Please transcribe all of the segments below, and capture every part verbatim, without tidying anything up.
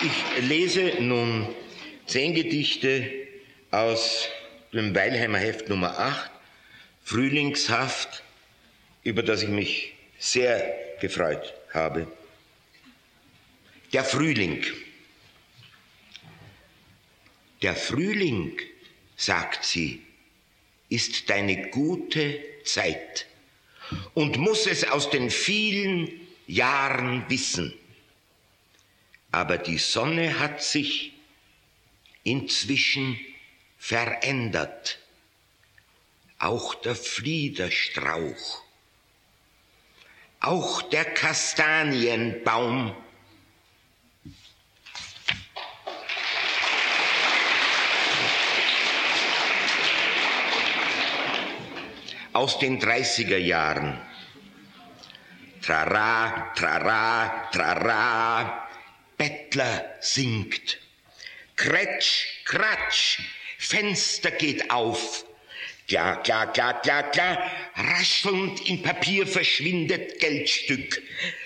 Ich lese nun zehn Gedichte aus dem Weilheimer Heft Nummer acht, Frühlingshaft, über das ich mich sehr gefreut habe. Der Frühling. Der Frühling, sagt sie, ist deine gute Zeit und muss es aus den vielen Jahren wissen. Aber die Sonne hat sich inzwischen verändert, auch der Fliederstrauch, auch der Kastanienbaum. Aus den dreißiger Jahren. Trara, trara, trara, Bettler singt. Kretsch, kratsch, Fenster geht auf. Kla, kla, kla, kla, kla, raschelnd im Papier verschwindet Geldstück.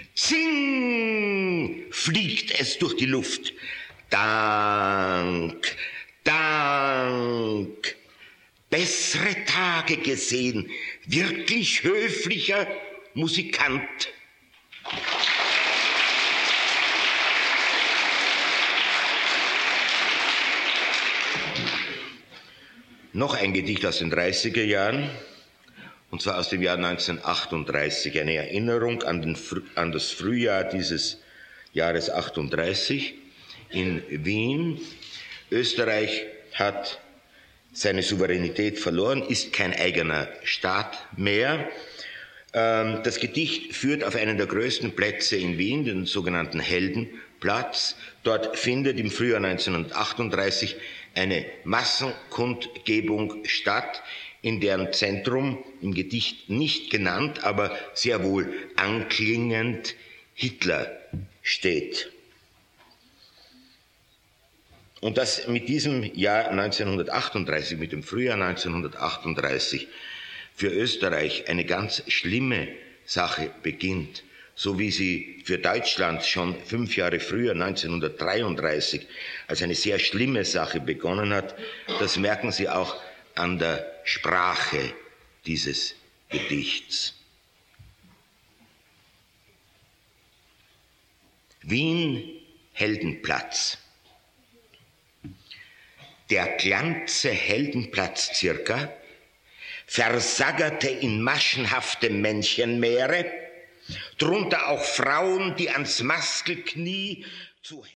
Zing, fliegt es durch die Luft. Dank, Dank. Bessere Tage gesehen, wirklich höflicher Musikant. Noch ein Gedicht aus den dreißiger Jahren, und zwar aus dem Jahr neunzehnhundertachtunddreißig, eine Erinnerung an, den, an das Frühjahr dieses Jahres achtunddreißig in Wien. Österreich hat seine Souveränität verloren, ist kein eigener Staat mehr. Das Gedicht führt auf einen der größten Plätze in Wien, den sogenannten Heldenplatz. Dort findet im Frühjahr neunzehnhundertachtunddreißig eine Massenkundgebung statt, in deren Zentrum im Gedicht nicht genannt, aber sehr wohl anklingend Hitler steht. Und dass mit diesem Jahr neunzehnhundertachtunddreißig, mit dem Frühjahr neunzehnhundertachtunddreißig für Österreich eine ganz schlimme Sache beginnt, so wie sie für Deutschland schon fünf Jahre früher, neunzehnhundertdreiunddreißig, als eine sehr schlimme Sache begonnen hat, das merken Sie auch an der Sprache dieses Gedichts. Wien, Heldenplatz. Der glanze Heldenplatz circa versaggerte in maschenhafte Männchenmeere, drunter auch Frauen, die ans Maskelknie zu